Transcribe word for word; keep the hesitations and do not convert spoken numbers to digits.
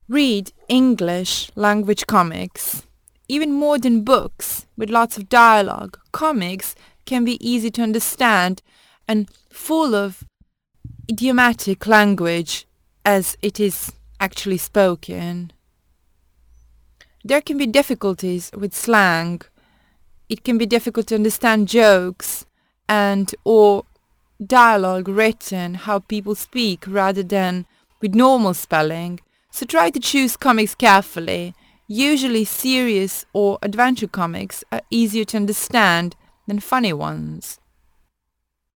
Read English language comics. Even modern books with lots of dialogue, comics can be easy to understand and full of idiomatic language as it is actually spoken. There can be difficulties with slang. It can be difficult to understand jokes and or dialogue written how people speak rather than with normal spelling. So try to choose comics carefully. Usually serious or adventure comics are easier to understand than funny ones.